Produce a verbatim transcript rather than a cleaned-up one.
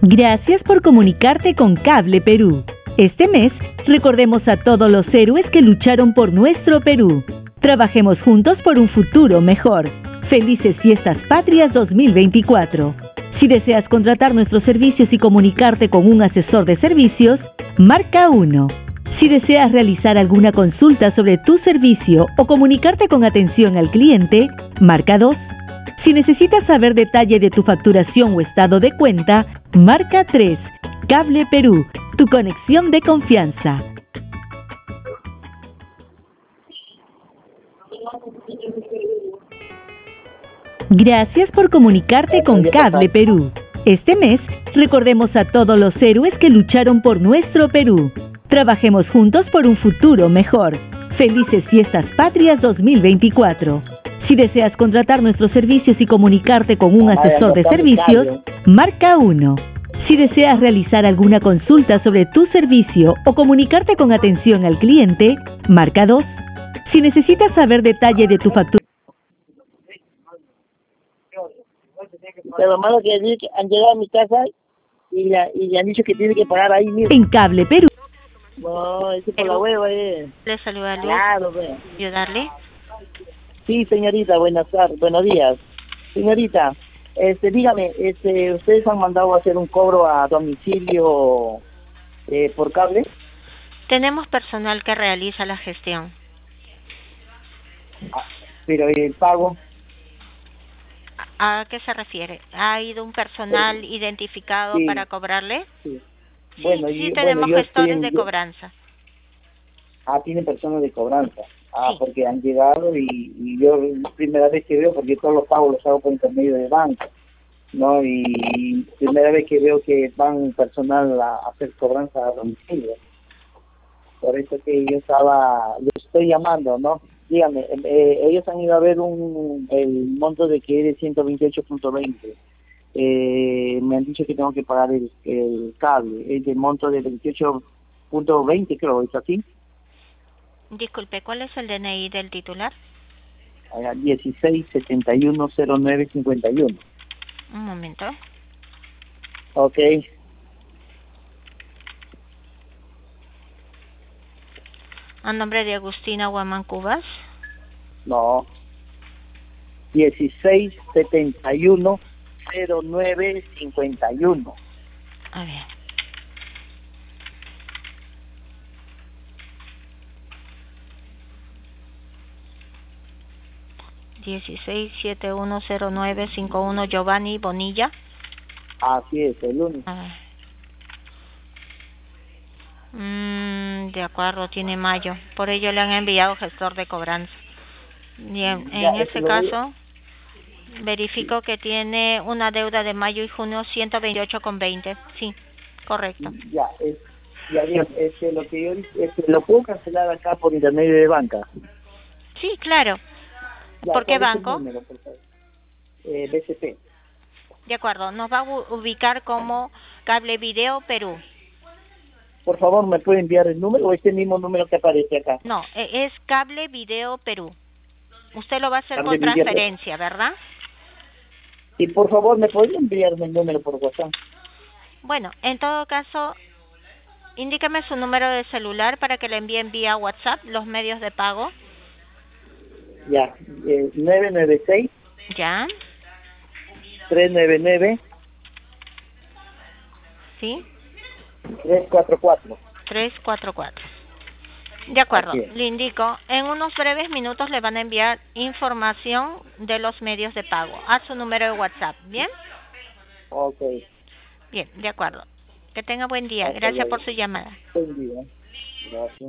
Gracias por comunicarte con Cable Perú. Este mes, recordemos a todos los héroes que lucharon por nuestro Perú. Trabajemos juntos por un futuro mejor. Felices Fiestas Patrias dos mil veinticuatro. Si deseas contratar nuestros servicios y comunicarte con un asesor de servicios, marca uno. Si deseas realizar alguna consulta sobre tu servicio o comunicarte con atención al cliente, marca dos. Si necesitas saber detalle de tu facturación o estado de cuenta, marca tres. Cable Perú, tu conexión de confianza. Gracias por comunicarte con Cable Perú. Este mes, recordemos a todos los héroes que lucharon por nuestro Perú. Trabajemos juntos por un futuro mejor. Felices Fiestas Patrias dos mil veinticuatro. Si deseas contratar nuestros servicios y comunicarte con un asesor de servicios, marca uno. Si deseas realizar alguna consulta sobre tu servicio o comunicarte con atención al cliente, marca dos. Si necesitas saber detalle de tu factura. Pero malo que han llegado a mi casa y le, y le han dicho que tiene que pagar ahí mismo. En Cable Perú. No, ese por la hueva, eh. Le saluda Luz. Claro, pues. ¿Ayudarle? Sí, señorita, buenas tardes, buenos días. Señorita, este, dígame, este, ¿ustedes han mandado a hacer un cobro a domicilio eh, por cable? Tenemos personal que realiza la gestión. Ah, pero el pago. ¿A qué se refiere? ¿Ha ido un personal Sí. identificado Sí. para cobrarle? Sí. Sí, Bueno, sí yo, tenemos bueno, yo gestores estoy de en- cobranza. Ah, tienen personas de cobranza. Ah, Sí. porque han llegado y, y yo es la primera vez que veo, porque todos los pagos los hago por intermedio de banco, ¿no? Y primera vez que veo que van personal a hacer cobranza a domicilio. Por eso que yo estaba, lo estoy llamando, ¿no? Dígame, eh, ellos han ido a ver un, el monto de que es de ciento veintiocho punto veinte. Eh, me han dicho que tengo que pagar el, el cable, es del monto de veintiocho punto veinte, creo, ¿es así? Disculpe, ¿cuál es el D N I del titular? dieciséis setenta y uno cero nueve cincuenta y uno. Un momento. Ok. A nombre de Agustina Guamán Cubas. No. dieciséis setenta y uno cero nueve cincuenta y uno. A ver. dieciséis setenta y uno cero nueve cincuenta y uno Giovanni Bonilla. Así es, el único. A ver. Mm, de acuerdo, tiene mayo. Por ello le han enviado gestor de cobranza. Bien, Ya, en eso este lo voy- caso, verifico que tiene una deuda de mayo y junio ciento veintiocho con veinte. Sí, correcto. Ya, es, ya bien, este, lo que yo este, lo puedo cancelar acá por intermedio de banca. Sí, claro. Ya, ¿Por qué ¿cuál es el banco? número, por favor? Eh, B C P. De acuerdo, nos va a u- ubicar como Cable Video Perú. Por favor, ¿me puede enviar el número o este mismo número que aparece acá? No, e- es Cable Video Perú. Usted lo va a hacer Cable con Video. transferencia, ¿verdad? Y por favor, ¿me podría enviarme el número por WhatsApp? Bueno, en todo caso, indíqueme su número de celular para que le envíen vía WhatsApp los medios de pago. Ya, eh, nueve nueve seis ¿Ya? tres nueve nueve ¿Sí? tres cuatro cuatro. tres cuatro cuatro. De acuerdo, Así es. le indico, en unos breves minutos le van a enviar información de los medios de pago a su número de WhatsApp, ¿bien? Ok. Bien, de acuerdo. Que tenga buen día. Ok, Gracias ya, por ya. su llamada. Buen día. Gracias.